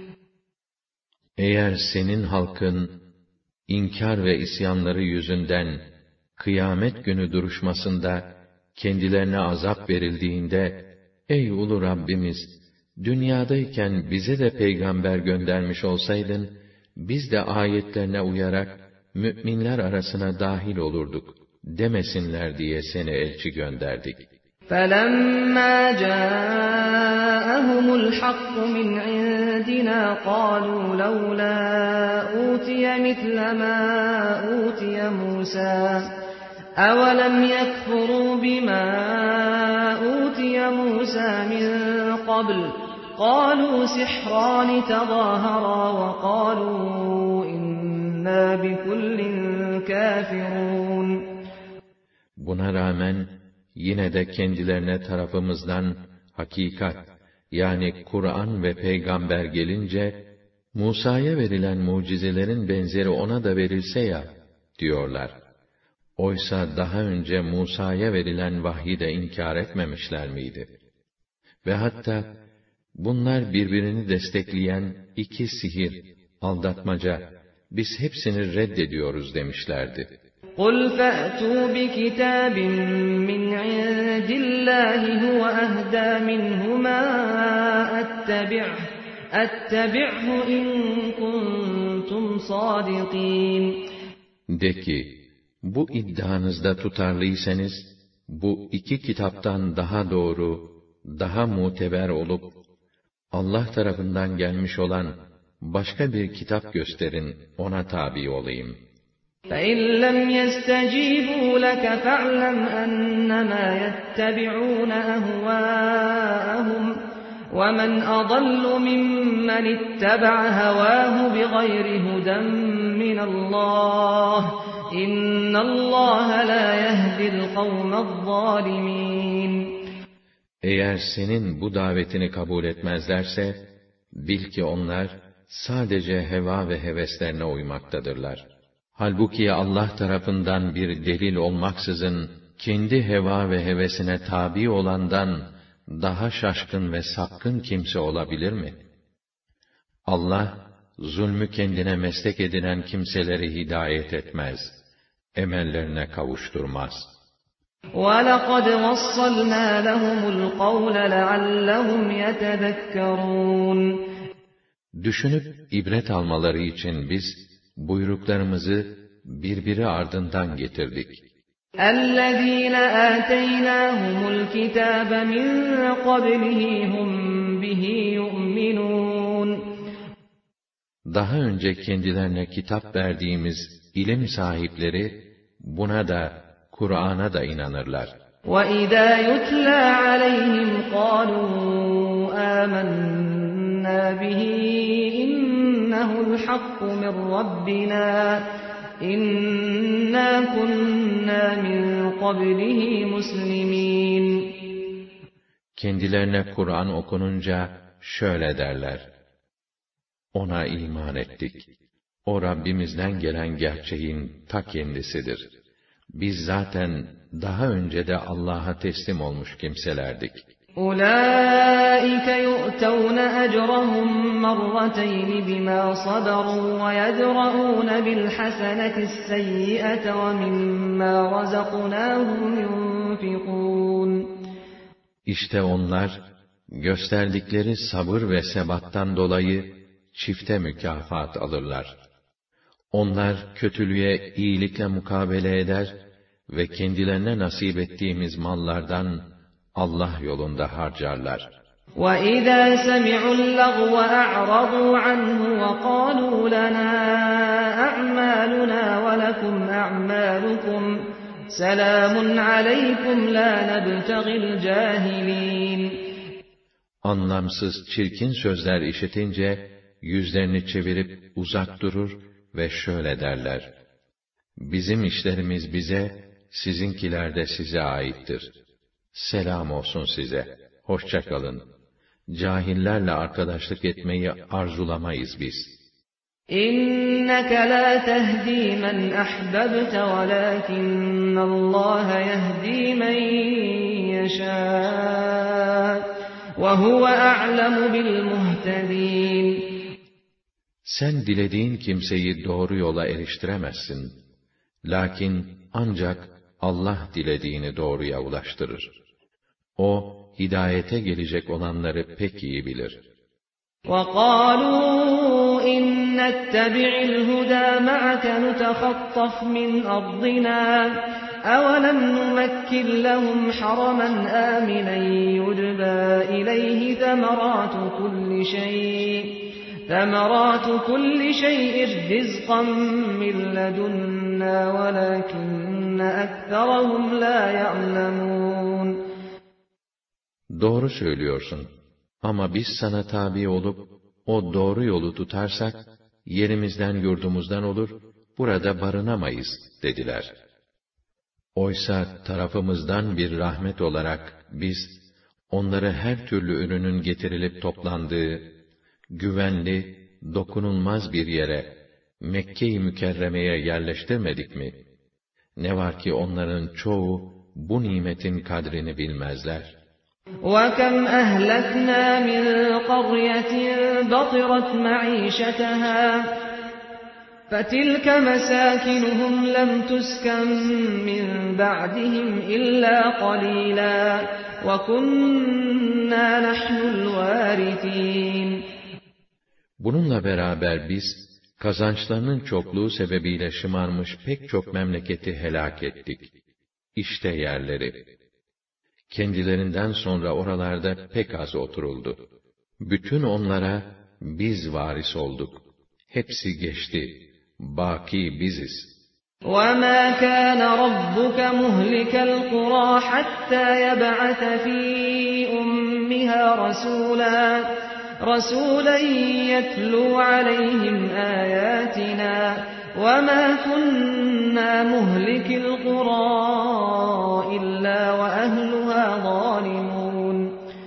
Eğer senin halkın, inkar ve isyanları yüzünden, kıyamet günü duruşmasında, kendilerine azap verildiğinde, ey ulu Rabbimiz, dünyadayken bize de peygamber göndermiş olsaydın, biz de ayetlerine uyarak, mü'minler arasına dahil olurduk, demesinler diye seni elçi gönderdik. فَلَمَّا جَاءَهُمُ الْحَقُّ مِنْ عِنْدِنَا قَالُوا لَوْلَا أُوتِيَ مِثْلَ مَا أُوتِيَ مُوسَى أَوَلَمْ يَكْفُرُوا بِمَا أُوتِيَ مُوسَى مِنْ قَبْلُ قَالُوا سِحْرَانِ تَظَاهَرَا وَقَالُوا إِنَّا بِكُلٍّ كَافِرُونَ Buna rağmen yine de kendilerine tarafımızdan hakikat, yani Kur'an ve peygamber gelince, Musa'ya verilen mucizelerin benzeri ona da verilse ya, diyorlar. Oysa daha önce Musa'ya verilen vahyi de inkar etmemişler miydi? Ve hatta, bunlar birbirini destekleyen iki sihir, aldatmaca, biz hepsini reddediyoruz demişlerdi. قُلْ فَأْتُوا بِكِتَابٍ مِّنْ عِندِ اللَّهِ هُوَ أَهْدَىٰ مِنْهُمَا أَتَّبِعْهُ أَتَّبِعْهُ إِن كُنتُمْ صَادِقِينَ De ki, bu iddianızda tutarlıysanız, bu iki kitaptan daha doğru, daha muteber olup, Allah tarafından gelmiş olan başka bir kitap gösterin, ona tabi olayım. فَإِنْ لَمْ يَسْتَجِيبُوا لَكَ فَاعْلَمْ أَنَّمَا يَتَّبِعُونَ أَهْوَاءَهُمْ وَمَنْ أَضَلُّ مِمَّنِ اتَّبَعَ هَوَاهُ بِغَيْرِ هُدًى مِنَ اللّٰهِ إِنَّ اللّٰهَ لَا يَهْدِي الْقَوْمَ الظَّالِمِينَ. Eğer senin bu davetini kabul etmezlerse, bil ki onlar sadece heva ve heveslerine uymaktadırlar. Halbuki Allah tarafından bir delil olmaksızın, kendi heva ve hevesine tabi olandan daha şaşkın ve sapkın kimse olabilir mi? Allah, zulmü kendine meslek edinen kimseleri hidayet etmez, emellerine kavuşturmaz. وَلَقَدْ وَصَّلْنَا لَهُمُ الْقَوْلَ لَعَلَّهُمْ يَتَذَكَّرُونَ. Düşünüp ibret almaları için biz buyruklarımızı birbiri ardından getirdik. اَلَّذ۪ينَ آتَيْنَاهُمُ الْكِتَابَ مِنْ قَبْلِهِ هُمْ بِهِ يُؤْمِنُونَ. Daha önce kendilerine kitap verdiğimiz ilim sahipleri buna da, Kur'an'a da inanırlar. وَإِذَا يُتْلَى عَلَيْهِمْ قَالُوا آمَنَّا بِهِ إِنَّهُ الْحَقُّ مِنْ رَبِّنَا إِنَّا كُنَّا مِنْ قَبْلِهِ مُسْلِمِينَ. Kendilerine Kur'an okununca şöyle derler: Ona iman ettik. O Rabbimizden gelen gerçeğin ta kendisidir. Biz zaten daha önce de Allah'a teslim olmuş kimselerdik. أُولَٰئِكَ يُؤْتَوْنَ أَجْرَهُمْ مَرَّتَيْنِ بِمَا صَبَرُوا وَيَدْرَءُونَ بِالْحَسَنَةِ السَّيِّئَةَ وَمِمَّا رَزَقْنَاهُمْ يُنْفِقُونَ. İşte onlar, gösterdikleri sabır ve sebattan dolayı çifte mükafat alırlar. Onlar kötülüğe iyilikle mukabele eder ve kendilerine nasip ettiğimiz mallardan Allah yolunda harcarlar. وَإِذَا سَمِعُوا اللَّغْوَ أَعْرَضُوا عَنْهُ وَقَالُوا لَنَا أَعْمَالُنَا وَلَكُمْ أَعْمَالُكُمْ سَلَامٌ عَلَيْكُمْ لَا نَبْتَغِي الْجَاهِلِينَ. Anlamsız, çirkin sözler işitince yüzlerini çevirip uzak durur ve şöyle derler: Bizim işlerimiz bize, sizinkiler de size aittir. Selam olsun size, hoşça kalın. Cahillerle arkadaşlık etmeyi arzulamayız biz. İnneke la tehdi men ahbabte velakinnallâhe yehdi men yeşâ ve huve a'lemu bil muhtedîn. Sen dilediğin kimseyi doğru yola eriştiremezsin. Lakin ancak Allah dilediğini doğruya ulaştırır. O, hidayete gelecek olanları pek iyi bilir. وَقَالُوا إِنْ نَتَّبِعِ الْهُدَى مَعَكَ نُتَخَطَّفْ مِنْ أَرْضِنَا أَوَلَمْ نُمَكِّنْ لَهُمْ حَرَمًا آمِنًا يُجْبَى إِلَيْهِ ثَمَرَاتُ كُلِّ شَيْءٍ ثَمَرَاتُ كُلِّ شَيْءٍ رِزْقًا مِنْ لَدُنَّا وَلَكِنَّ أَكْثَرَهُمْ لَا يَعْلَمُونَ. Doğru söylüyorsun. Ama biz sana tabi olup, o doğru yolu tutarsak, yerimizden yurdumuzdan olur, burada barınamayız, dediler. Oysa tarafımızdan bir rahmet olarak biz, onları her türlü ürünün getirilip toplandığı, güvenli, dokunulmaz bir yere, Mekke-i Mükerreme'ye yerleştirmedik mi? Ne var ki onların çoğu, bu nimetin kadrini bilmezler. وَكَمْ أَهْلَكْنَا مِنْ قَرْيَةٍ بَطِرَتْ مَعِيشَتَهَا فَتِلْكَ مَسَاكِنُهُمْ لَمْ تُسْكَنْ مِنْ بَعْدِهِمْ إِلَّا قَلِيلًا وَكُنَّا نَحْنُ الْوَارِثِينَ. Bununla beraber biz, kazançlarının çokluğu sebebiyle şımarmış pek çok memleketi helak ettik. işte yerleri. Kendilerinden sonra oralarda pek az oturuldu. Bütün onlara biz varis olduk. Hepsi geçti. Baki biziz. وَمَا كَانَ رَبُّكَ مُهْلِكَ الْقُرَى حَتَّى يَبْعَثَ فِي أُمِّهَا رَسُولًا رَسُولًا يَتْلُو عَلَيْهِمْ آيَاتِنَا وَمَا كُنَّا مُهْلِكِي الْقُرَى إِلَّا وَأَهْلُهَا ظَالِمُونَ.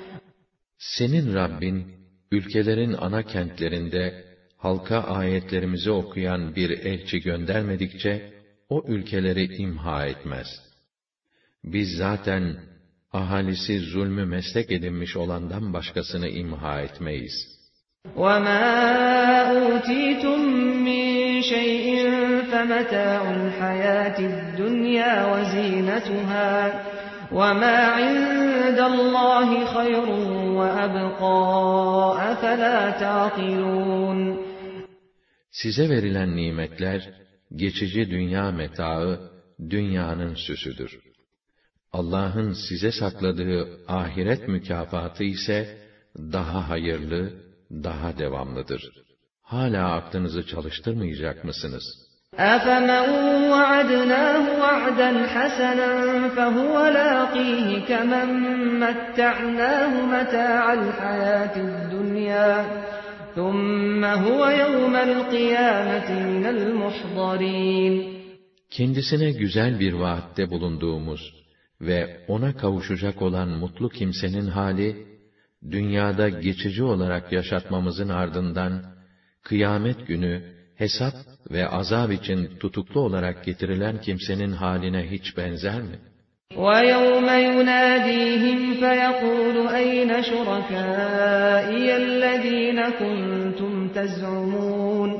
Senin Rabbin, ülkelerin ana kentlerinde halka ayetlerimizi okuyan bir elçi göndermedikçe, o ülkeleri imha etmez. Biz zaten, ahalisi zulmü meslek edinmiş olandan başkasını imha etmeyiz. وَمَا أُوتِيتُم مِّن شَيْءٍ فَمَتَاعُ الْحَيَاةِ الدُّنْيَا وَزِينَتُهَا وَمَا عِندَ اللّٰهِ خَيْرٌ وَأَبْقَىٰ أَفَلَا تَعْقِلُونَ. Size verilen nimetler, geçici dünya metaı, dünyanın süsüdür. Allah'ın size sakladığı ahiret mükafatı ise, daha hayırlı, daha devamlıdır. Hala aklınızı çalıştırmayacak mısınız? أَفَمَنْ وَعَدْنَاهُ وَعْدًا حَسَنًا فَهُوَ لَاقِيهِ كَمَنْ مَتَّعْنَاهُ مَتَاعَ الْحَيَاةِ الدُّنْيَا ثُمَّ هُوَ يَوْمَ الْقِيَامَةِ مِنَ الْمُحْضَرِينَ. Kendisine güzel bir vaatte bulunduğumuz ve ona kavuşacak olan mutlu kimsenin hali, dünyada geçici olarak yaşatmamızın ardından, kıyamet günü, hesap ve azab için tutuklu olarak getirilen kimsenin haline hiç benzer mi? وَيَوْمَ يُنَادِيهِمْ فَيَقُولُ أَيْنَ شُرَكَائِيَ الَّذ۪ينَ كُنْتُمْ تَزْعُمُونَ.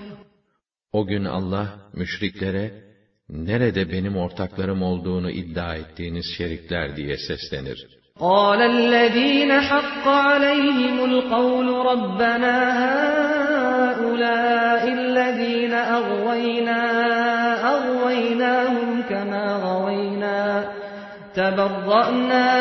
O gün Allah, müşriklere, nerede benim ortaklarım olduğunu iddia ettiğiniz şerikler diye seslenir. قَالَ الَّذ۪ينَ حَقَّ عَلَيْهِمُ الْقَوْلُ رَبَّنَا هَٰؤُلَاءِ الَّذ۪ينَ أَغْوَيْنَا أَغْوَيْنَاهُمْ كَمَا غَوَيْنَا تَبَرَّأْنَا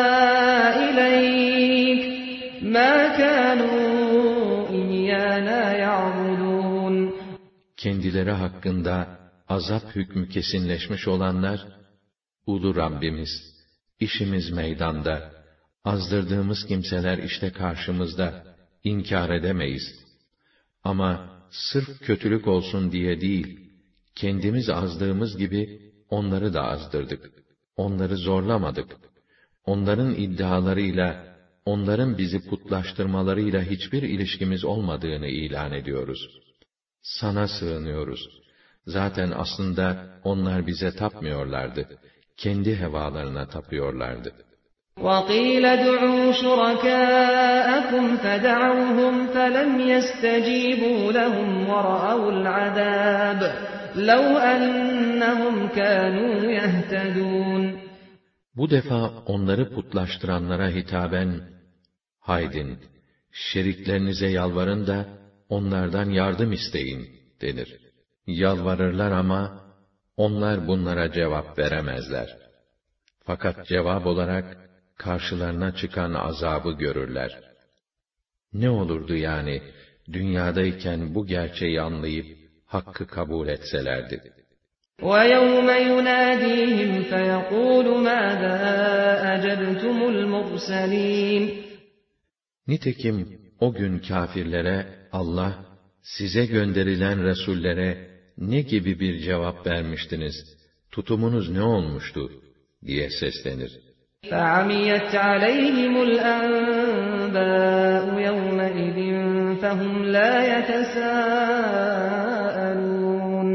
إِلَيْكَ مَا كَانُوا إِيَّانَا يَعْبُدُونَ. Kendileri hakkında azap hükmü kesinleşmiş olanlar, Ulu Rabbimiz, işimiz meydanda, azdırdığımız kimseler işte karşımızda, inkar edemeyiz. Ama sırf kötülük olsun diye değil, kendimiz azdığımız gibi onları da azdırdık. Onları zorlamadık. Onların iddialarıyla, onların bizi putlaştırmalarıyla hiçbir ilişkimiz olmadığını ilan ediyoruz. Sana sığınıyoruz. Zaten aslında onlar bize tapmıyorlardı. Kendi hevalarına tapıyorlardı. وَقِيلَ ادْعُوا شُرَكَاءَكُمْ فَدَعَوْهُمْ فَلَمْ يَسْتَجِيبُوا لَهُمْ وَرَأَوُا الْعَذَابَ لَوْ أَنَّهُمْ كَانُوا يَهْتَدُونَ. Bu defa onları putlaştıranlara hitaben, haydin, şeriklerinize yalvarın da onlardan yardım isteyin denir. Yalvarırlar ama onlar bunlara cevap veremezler. Fakat cevap olarak karşılarına çıkan azabı görürler. Ne olurdu yani dünyadayken bu gerçeği anlayıp hakkı kabul etselerdi. وَيَوْمَ يُنَادِيهِمْ فَيَقُولُ مَاذَا أَجَبْتُمُ الْمُرْسَلِينَ. Nitekim o gün kâfirlere Allah, size gönderilen resullere ne gibi bir cevap vermiştiniz, tutumunuz ne olmuştu diye seslenir. فَعَمِيَتْ عَلَيْهِمُ الْأَنْبَاءُ يَوْمَئِذٍ فَهُمْ لَا يَتَسَاءَلُونَ.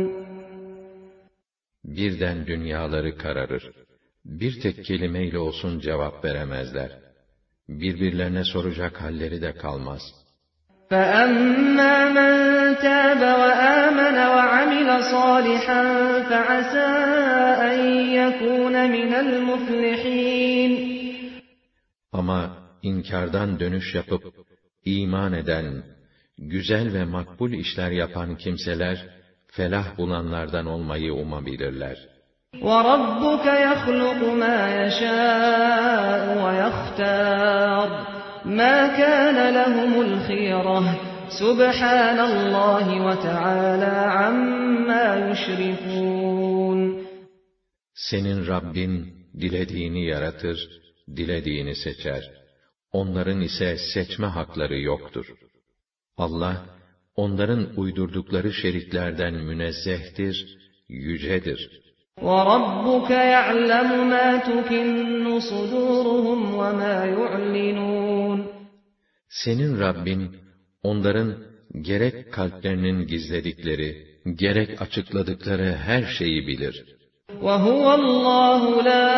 Birden dünyaları kararır. Bir tek kelimeyle olsun cevap veremezler. Birbirlerine soracak halleri de kalmaz. فَأَمَّا مَنْ تَابَ وَآمَنَ وَعَمِلَ صَالِحًا فَعَسَى أَنْ يَكُونَ مِنَ الْمُفْلِحِينَ. Ama inkardan dönüş yapıp iman eden, güzel ve makbul işler yapan kimseler felah bulanlardan olmayı umabilirler. وَرَبُّكَ يَخْلُقُ مَا يَشَاءُ وَيَخْتَارُ مَا كَانَ لَهُمُ الْخِيَرَةُ سُبْحَانَ اللّٰهِ وَتَعَالَى عَمَّا يُشْرِكُونَ. Senin Rabbin dilediğini yaratır, dilediğini seçer. Onların ise seçme hakları yoktur. Allah, onların uydurdukları şeriklerden münezzehtir, yücedir. وَرَبُّكَ يَعْلَمُ مَا تُكِنُّ صُدُورُهُمْ وَمَا يُعْلِنُونَ. Senin Rabbin, onların gerek kalplerinin gizledikleri, gerek açıkladıkları her şeyi bilir. وَهُوَ اللّٰهُ لَا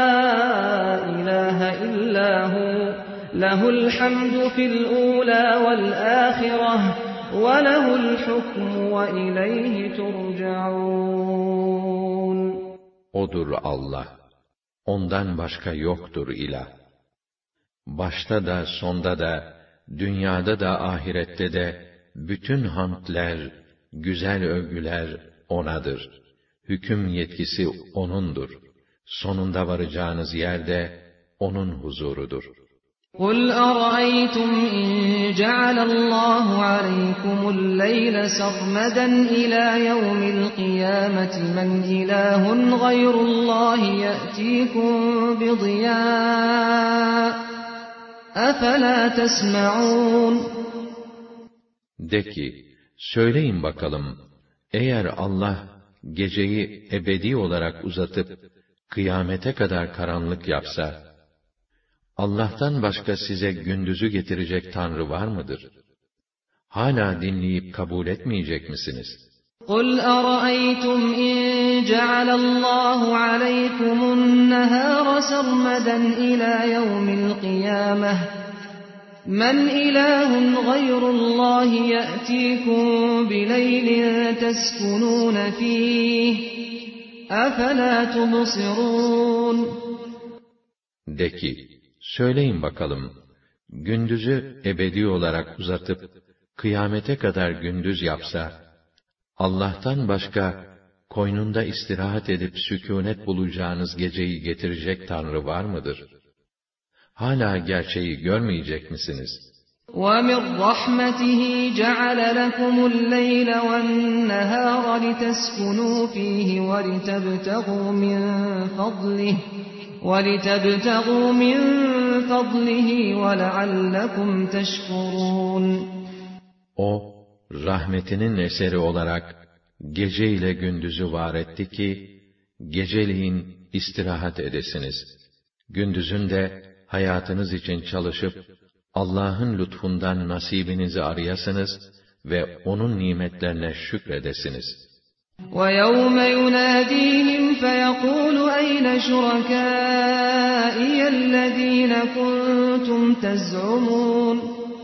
إِلَٰهَ إِلَّا هُوَ لَهُ الْحَمْدُ فِي الْأُولَى وَالْآخِرَةِ وَلَهُ الْحُكْمُ وَإِلَيْهِ تُرْجَعُونَ. O'dur Allah. Ondan başka yoktur ilah. Başta da, sonda da, dünyada da, ahirette de, bütün hamdler, güzel övgüler O'nadır. Hüküm yetkisi O'nundur. Sonunda varacağınız yer de O'nun huzurudur. قُلْ أَرَأَيْتُمْ إِنْ جَعَلَ اللّٰهُ عَلَيْكُمُ اللَّيْلَ سَرْمَدًا إِلَى يَوْمِ الْقِيَامَةِ مَنْ إِلَٰهٌ غَيْرُ اللّٰهِ يَأْتِيكُمْ بِضِيَاءٍ أَفَلَا تَسْمَعُونَ. De ki, söyleyin bakalım, eğer Allah geceyi ebedi olarak uzatıp kıyamete kadar karanlık yapsa, Allah'tan başka size gündüzü getirecek Tanrı var mıdır? Hala dinleyip kabul etmeyecek misiniz? قُلْ أَرَأَيْتُمْ إِنْ جَعَلَ اللّٰهُ عَلَيْكُمُ النَّهَارَ سَرْمَدًا إِلَى يَوْمِ الْقِيَامَةِ مَنْ إِلَٰهٌ غَيْرُ اللّٰهِ يَأْتِيكُمْ بِلَيْلٍ تَسْكُنُونَ فِيهِ أَفَلَا تُبْصِرُونَ. De ki, söyleyin bakalım, gündüzü ebedi olarak uzatıp, kıyamete kadar gündüz yapsa, Allah'tan başka, koynunda istirahat edip sükûnet bulacağınız geceyi getirecek Tanrı var mıdır? Hala gerçeği görmeyecek misiniz? وَمِنْ رَحْمَتِهِ جَعَلَ لَكُمُ اللَّيْلَ وَالنَّهَارَ لِتَسْكُنُوا فِيهِ وَلِتَبْتَغُوا مِنْ فَضْلِهِ وَلِتَبْتَغُوا مِنْ فَضْلِهِ وَلَعَلَّكُمْ تَشْكُرُونَ. O, rahmetinin eseri olarak, gece ile gündüzü var etti ki, geceliğin istirahat edesiniz. Gündüzün de, hayatınız için çalışıp, Allah'ın lütfundan nasibinizi arayasınız ve O'nun nimetlerine şükredesiniz. وَيَوْمَ يُنَادِيهِمْ فَيَقُولُ أَيْنَ شُرَكَائِيَ الَّذ۪ينَ كُنْتُمْ تَزْعُمُونَ.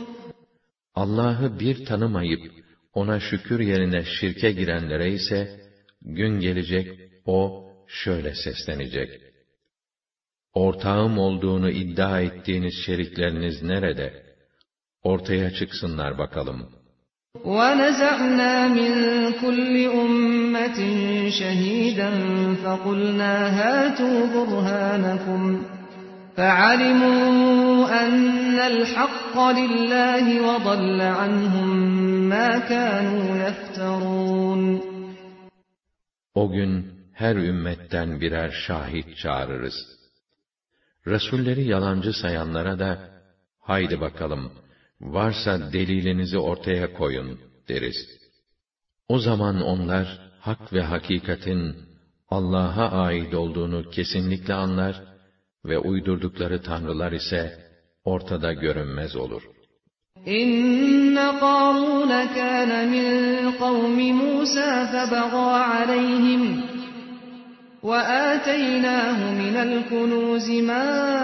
Allah'ı bir tanımayıp, O'na şükür yerine şirke girenlere ise, gün gelecek, O şöyle seslenecek: Ortağım olduğunu iddia ettiğiniz şerikleriniz nerede? Ortaya çıksınlar bakalım. وَنَزَعْنَا مِنْ كُلِّ أُمَّةٍ شَهِيدًا فَقُلْنَا هَاتُوا بُرْهَانَكُمْ فَعَلِمُوا أَنَّ الْحَقَّ لِلَّهِ وَضَلَّ عَنْهُمْ مَا كَانُوا يَفْتَرُونَ. O gün her ümmetten birer şahit çağırırız. Resulleri yalancı sayanlara da, haydi bakalım, varsa delilinizi ortaya koyun deriz. O zaman onlar, hak ve hakikatin Allah'a ait olduğunu kesinlikle anlar ve uydurdukları tanrılar ise ortada görünmez olur. İnne Qarun kana min kavmi Musa febagâ aleyhim ve âteynâhu minel kunûzi mâ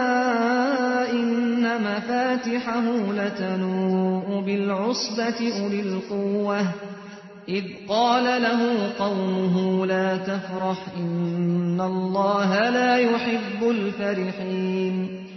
inne mefâtihahu letenû'u bil'usbeti ulil kuvveh إذ قال له قومه لا تفرح إن الله لا يحب الفرحين.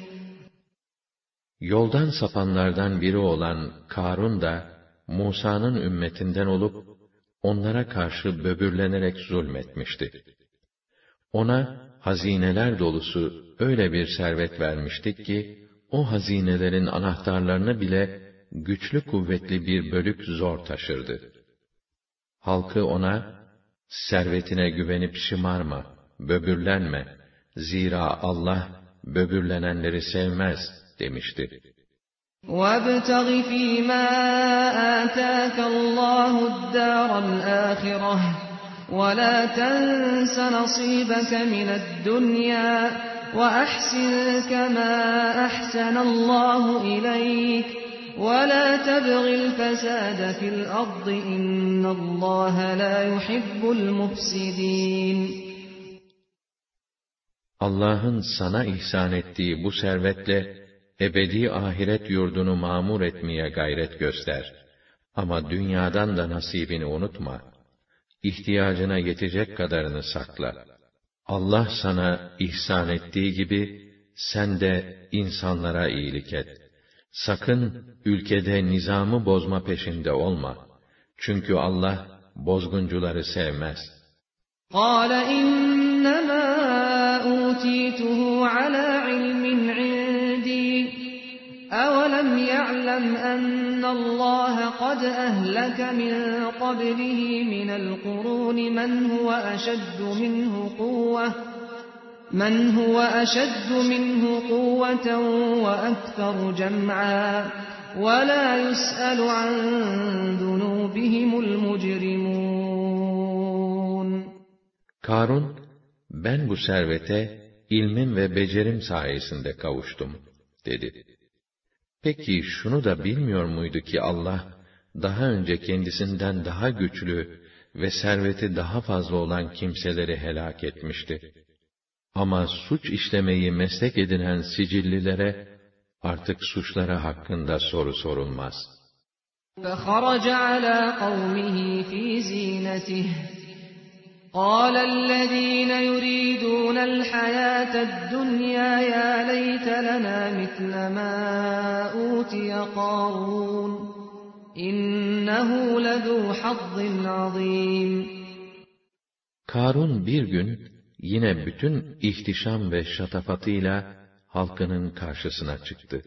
Yoldan sapanlardan biri olan Karun da, Musa'nın ümmetinden olup, onlara karşı böbürlenerek zulmetmişti. Ona hazineler dolusu öyle bir servet vermiştik ki, o hazinelerin anahtarlarını bile güçlü kuvvetli bir bölük zor taşırdı. Halkı ona, servetine güvenip şımarma, böbürlenme, zira Allah böbürlenenleri sevmez demişti. وَابْتَغِ فِي مَا آتَاكَ اللّٰهُ الدَّارَ الْآخِرَةَ وَلَا تَنْسَ نَصِيبَكَ مِنَ الدُّنْيَا وَأَحْسِنْ كَمَا أَحْسَنَ اللّٰهُ إِلَيْكَ وَلَا تَبْغِ الْفَسَادَ فِي الْأَرْضِ إِنَّ اللّٰهَ لَا يُحِبُّ الْمُفْسِدِينَ. Allah'ın sana ihsan ettiği bu servetle ebedi ahiret yurdunu mamur etmeye gayret göster. Ama dünyadan da nasibini unutma. İhtiyacına yetecek kadarını sakla. Allah sana ihsan ettiği gibi, sen de insanlara iyilik et. Sakın ülkede nizamı bozma peşinde olma. Çünkü Allah bozguncuları sevmez. قَالَ إِنَّمَا أُوتِيتُهُ عَلَى عِلْمٍ عِندِي أَوَلَمْ يَعْلَمْ أَنَّ اللَّهَ قَدْ أَهْلَكَ مِنْ قَبْلِهِ مِنَ الْقُرُونِ مَنْ هُوَ أَشَدُّ مِنْهُ قُوَّةً مَنْ هُوَ أَشَدُّ مِنْهُ قُوَّةً وَأَكْثَرُ جَمْعًا وَلَا يُسْأَلُ عَنْ ذُنُوبِهِمُ الْمُجْرِمُونَ. Karun, ben bu servete ilmim ve becerim sayesinde kavuştum dedi. Peki şunu da bilmiyor muydu ki Allah daha önce kendisinden daha güçlü ve serveti daha fazla olan kimseleri helak etmişti. Ama suç işlemeyi meslek edinen sicillilere artık suçları hakkında soru sorulmaz. فَخَرَجَ عَلَى قَوْمِهِ فِي زِينَتِهِ قَالَ الَّذِينَ يُرِيدُونَ الْحَيَاةَ الدُّنْيَا يَا لَيْتَ لَنَا مِثْلَ مَا أُوتِيَ قَارُونُ إِنَّهُ لَذُو حَظٍّ عَظِيمٍ. Karun bir gün yine bütün ihtişam ve şatafatıyla halkının karşısına çıktı.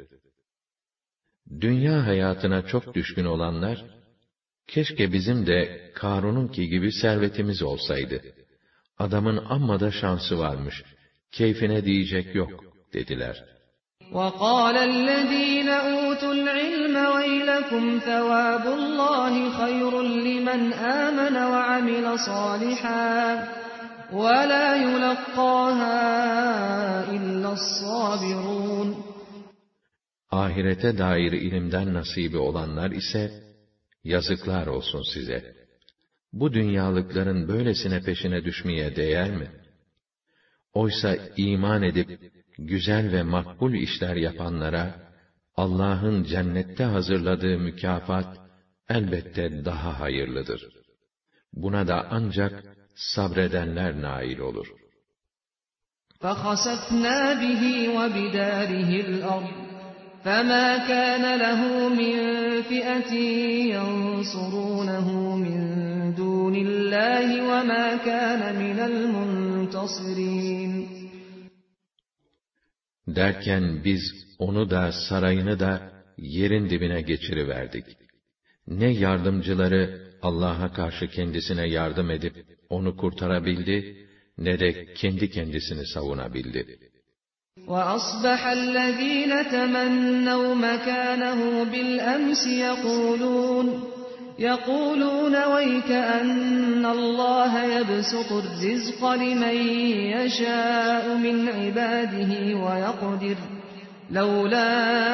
Dünya hayatına çok düşkün olanlar, keşke bizim de Karun'unki gibi servetimiz olsaydı. Adamın amma da şansı varmış, keyfine diyecek yok dediler. وَقَالَ الَّذ۪ينَ أُوتُوا الْعِلْمَ وَيْلَكُمْ ثَوَابُ اللّٰهِ خَيْرٌ لِمَنْ آمَنَ وَعَمِلَ صَالِحًا وَلَا يُلَقَّاهَا إِلَّا الصَّابِرُونَ. Ahirete dair ilimden nasibi olanlar ise, yazıklar olsun size. Bu dünyalıkların böylesine peşine düşmeye değer mi? Oysa iman edip, güzel ve makbul işler yapanlara, Allah'ın cennette hazırladığı mükafat, elbette daha hayırlıdır. Buna da ancak sabredenler nail olur. فَخَسَفْنَا بِهِ وَبِدَارِهِ الْأَرْضَ فَمَا كَانَ لَهُ مِنْ فِئَةٍ يَنْصُرُونَهُ مِنْ دُونِ اللّٰهِ وَمَا كَانَ مِنَ الْمُنْتَصِرِينَ. Derken biz onu da sarayını da yerin dibine geçiriverdik. Ne yardımcıları Allah'a karşı kendisine yardım edip onu kurtarabildi, ne de kendi kendisini savunabildi. وَأَصْبَحَ الَّذ۪ينَ تَمَنَّوْا مَكَانَهُ بِالْأَمْسِ يَقُولُونَ يَقُولُونَ وَيْكَأَنَّ اللّٰهَ يَبْسُطُ الرِّزْقَ لِمَنْ يَشَاءُ مِنْ عِبَادِهِ وَيَقْدِرُ لَوْلَا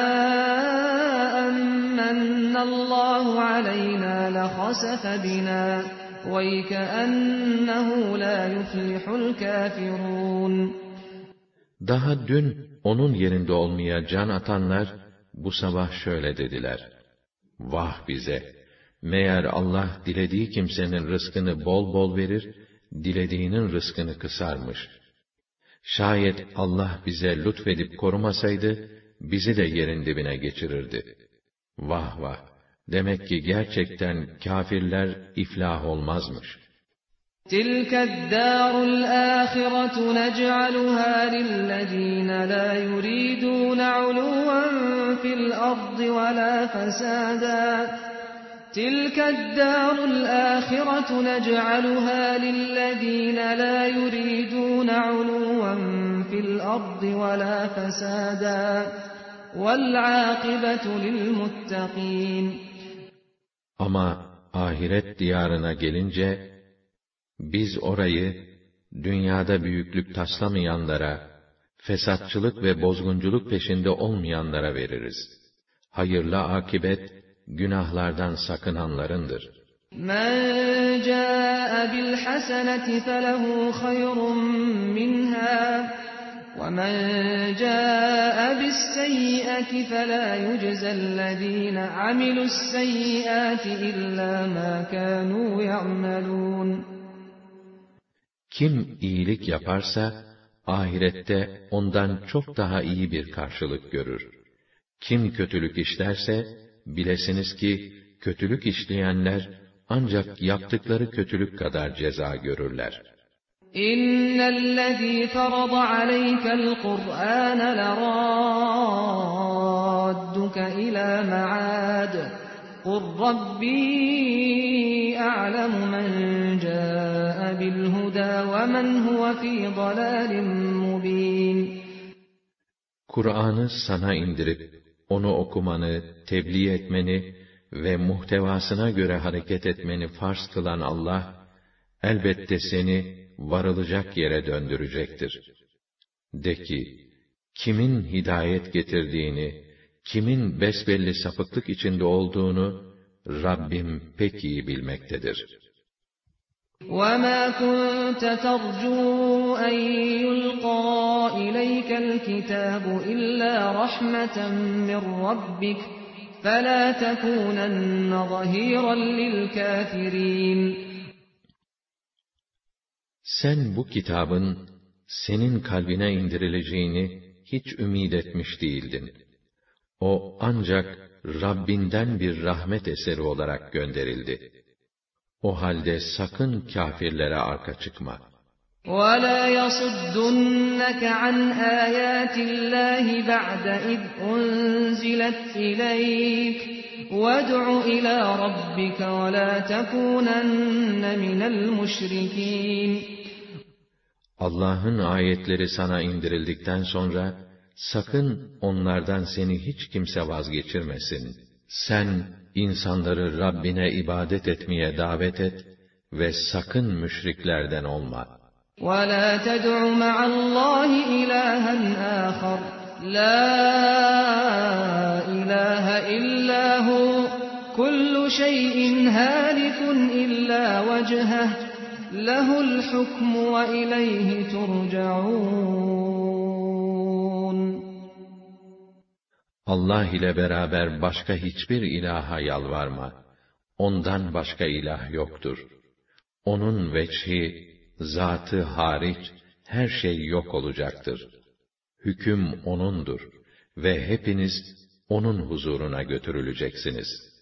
أَمَّنَّ اللّٰهُ عَلَيْنَا لَخَسَفَ بِنَا وَيْكَأَنَّهُ لَا يُفْلِحُ الْكَافِرُونَ. Daha dün onun yerinde olmaya can atanlar, bu sabah şöyle dediler: Vah bize! Meğer Allah dilediği kimsenin rızkını bol bol verir, dilediğinin rızkını kısarmış. Şayet Allah bize lütfedip korumasaydı, bizi de yerin dibine geçirirdi. Vah vah! Demek ki gerçekten kâfirler iflah olmazmış. تِلْكَ الدَّارُ الْآخِرَةُ نَجْعَلُهَا لِلَّذِينَ لَا يُرِيدُونَ عُلُوًّا فِي الْأَرْضِ وَلَا فَسَادًا تِلْكَ الدَّارُ الْآخِرَةُ نَجْعَلُهَا لِلَّذِينَ لَا يُرِيدُونَ عُلُوًّا فِي الْأَرْضِ وَلَا فَسَادًا وَالْعَاقِبَةُ لِلْمُتَّقِينَ. Ama ahiret diyarına gelince, biz orayı, dünyada büyüklük taslamayanlara, fesatçılık ve bozgunculuk peşinde olmayanlara veririz. Hayırlı akibet, günahlardan sakınanlarındır. مَنْ جَاءَ بِالْحَسَنَةِ فَلَهُ خَيْرٌ مِّنْهَا وَمَنْ جَاءَ بِالسَّيِّئَةِ فَلَا يُجْزَى الَّذِينَ عَمِلُوا السَّيِّئَاتِ إِلَّا مَا كَانُوا يَعْمَلُونَ. Kim iyilik yaparsa, ahirette ondan çok daha iyi bir karşılık görür. Kim kötülük işlerse, bilesiniz ki, kötülük işleyenler, ancak yaptıkları kötülük kadar ceza görürler. İnnellezî farada aleykel Kur'ân lerâdduke ilâ me'âd. قُلْ رَبِّي أَعْلَمُ مَنْ جَاءَ بِالْهُدَى وَمَنْ هُوَ فِي ضَلَالٍ مُبِينٍ. Kur'an'ı sana indirip, onu okumanı, tebliğ etmeni ve muhtevasına göre hareket etmeni farz kılan Allah, elbette seni varılacak yere döndürecektir. De ki, kimin hidayet getirdiğini, kimin besbelli sapıklık içinde olduğunu, Rabbim pek iyi bilmektedir. وَمَا كُنْتَ تَرْجُو أَنْ يُلْقَى إِلَيْكَ الْكِتَابُ إِلَّا رَحْمَةً مِّنْ رَبِّكَ فَلَا تَكُونَنَّ ظَهِيرًا لِلْكَافِرِينَ. Sen bu kitabın, senin kalbine indirileceğini hiç ümid etmiş değildin. O ancak Rabbinden bir rahmet eseri olarak gönderildi. O halde sakın kâfirlere arka çıkma. وَلَا يَصُدُّنَّكَ عَنْ آيَاتِ اللّٰهِ بَعْدَ إِذْ أُنْزِلَتْ إِلَيْكَ وَادْعُ إِلَى رَبِّكَ وَلَا تَكُونَنَّ مِنَ الْمُشْرِكِينَ. Allah'ın ayetleri sana indirildikten sonra, sakın onlardan seni hiç kimse vazgeçirmesin. Sen, insanları Rabbine ibadet etmeye davet et ve sakın müşriklerden olma. وَلَا تَدْعُ مَعَ اللّٰهِ إِلَٰهًا آخَرَ لَا إِلَٰهَ إِلَّا هُوَ كُلُّ شَيْءٍ هَالِكٌ إِلَّا وَجْهَهُ لَهُ الْحُكْمُ وَإِلَيْهِ تُرْجَعُونَ. Allah ile beraber başka hiçbir ilaha yalvarma. Ondan başka ilah yoktur. Onun veçhi, zatı hariç her şey yok olacaktır. Hüküm O'nundur ve hepiniz O'nun huzuruna götürüleceksiniz.